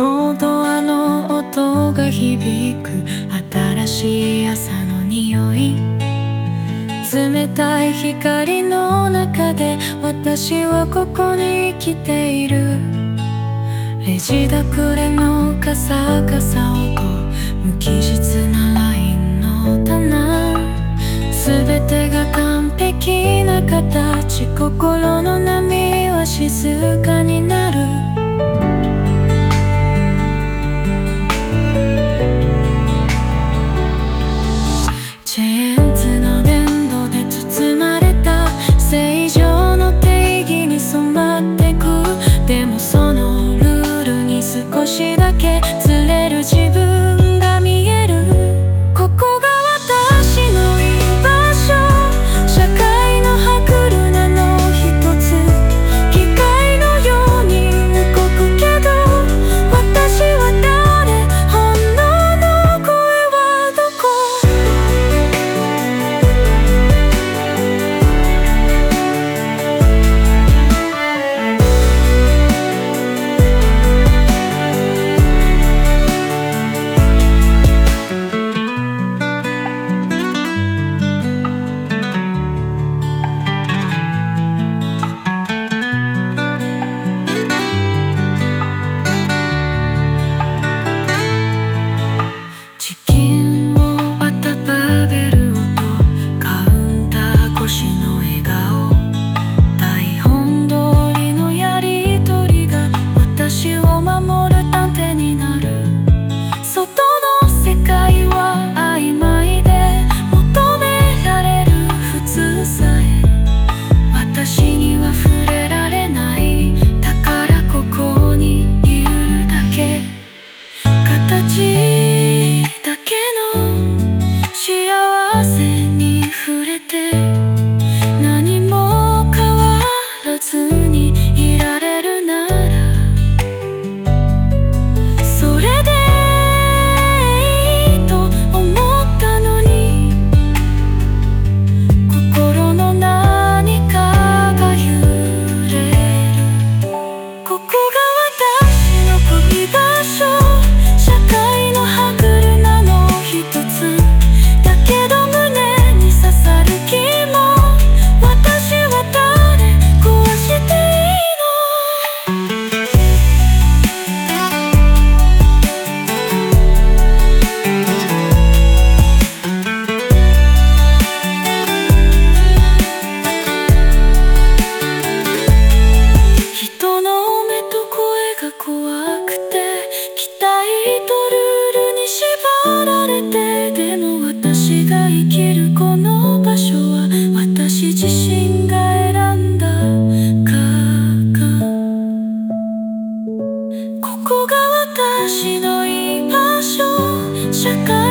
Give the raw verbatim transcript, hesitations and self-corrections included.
のドアの音が響く新しい朝の匂い、冷たい光の中で私はここに生きている。レジだくれのカサカサ音、無機質なラインの棚、全てが完璧な形、心の波は静かになる。チェーンズの粘土で包まれた正常の定義に染まってく。でもそのルールに少しだけずれる自分が見える。ここが私の居場所、社会の歯車の一つ、機械のように動くけど私は誰、本能の声はどこ。チキンを温める音、カウンター越しの笑顔、台本通りのやりとりが私を守る盾になる。外の世界は曖昧で求められる普通さえ私には触れられない。だからここにいるだけ、形だけの幸せに触れて、何も変わらずにいられるならそれでいいと思ったのに、心の何かが揺れる。ここが私の居場所、社会の歯車の一つだけど胸に刺さる気も、私は誰、壊していいの。人の目と声が怖くて、期待とルールに縛られて、でも私が生きるこの場所は私自身が選んだから。ここが私の居場所、社会